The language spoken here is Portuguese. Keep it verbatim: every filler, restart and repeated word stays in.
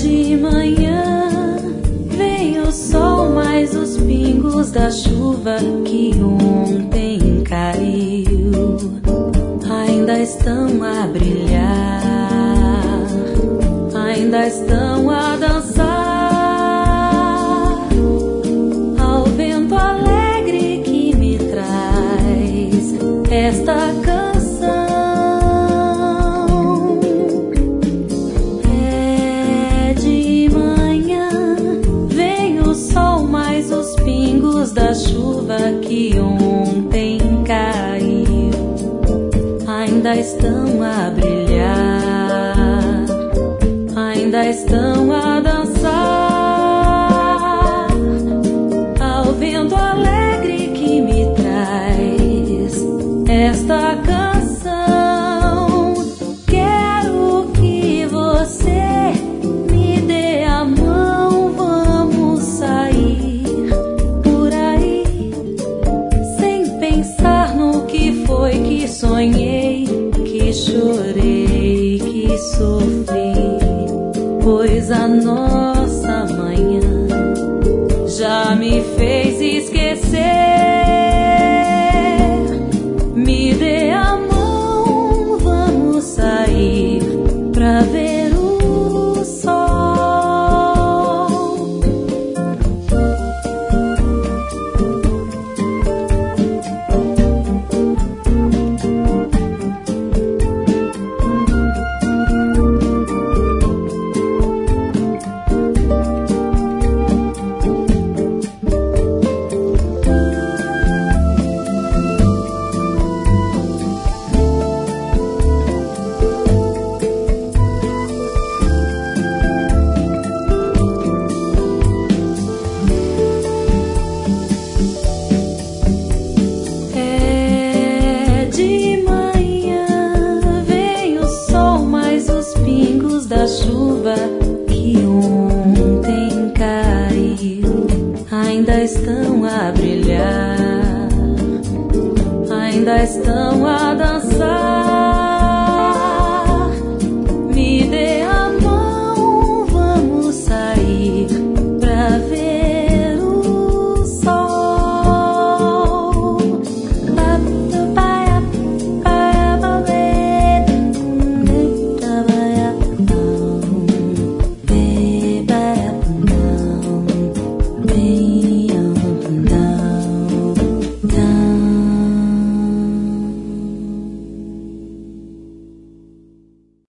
de manhã vem o sol, mas os pingos da chuva que ontem caiu ainda estão a brilhar, ainda estão a dançar ao vento alegre que me traz esta canção. É de manhã, vem o sol, mas os pingos da chuva que ontem caiu ainda estão a brilhar, ainda estão a dançar ao vento alegre que me traz esta canção. Quero que você me dê a mão, vamos sair por aí sem pensar no que foi que sonhei, que chorei, que sofri, pois a nossa manhã já me fez esquecer. Me dê a mão, vamos sair pra ver o sol. É de manhã, vem o sol, mas os pingos da chuva que ontem caiu ainda estão a brilhar, ainda estão a dançar